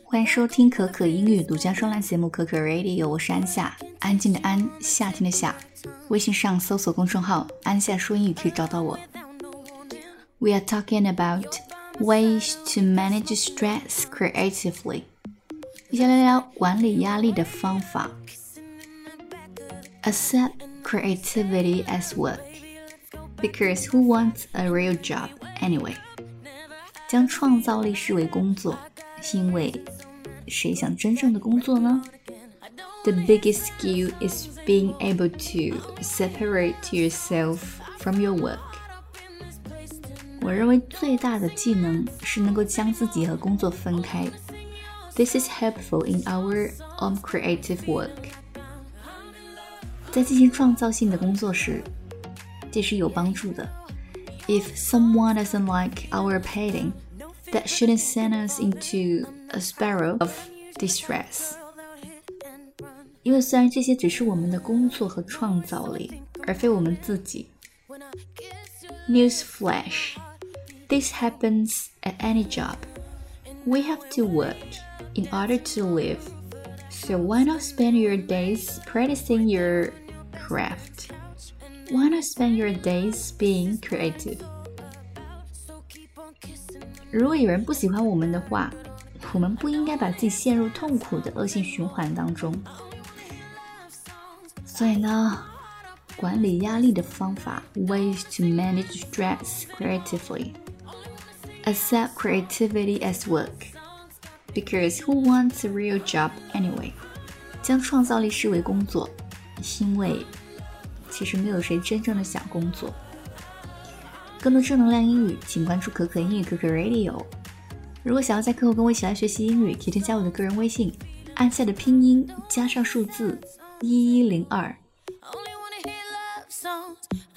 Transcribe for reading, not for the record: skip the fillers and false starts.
欢迎收听可可英语独家专栏节目可可 Radio， 我是安夏，安静的安，夏天的夏。微信上搜索公众号安夏说英语可以找到我。We are talking about ways to manage stress creatively， 一起来聊聊管理压力的方法。Accept creativity as work, because who wants a real job anyway？ 将创造力视为工作，因为谁想真正的工作呢？ The biggest skill is being able to separate yourself from your work。 我认为最大的技能是能够将自己和工作分开。 This is helpful in our own creative work。 在进行创造性的工作时，这是有帮助的。 If someone doesn't like our painting, that shouldn't send us into a spiral of distress。 因为虽然这些只是我们的工作和创造力，而非我们自己。 Newsflash, this happens at any job. We have to work in order to live. So why not spend your days practicing your craft? Why not spend your days being creative? 如果有人不喜欢我们的话，我们不应该把自己陷入痛苦的恶性循环当中。所以呢，管理压力的方法 Ways to manage stress creatively. Accept creativity as work, because who wants a real job anyway? 将创造力视为工作，因为其实没有谁真正的想工作。更多正能量英语，请关注可可英语可可 Radio。 如果想要在课后跟我一起来学习英语，可以添加我的个人微信，按下的拼音加上数字1102。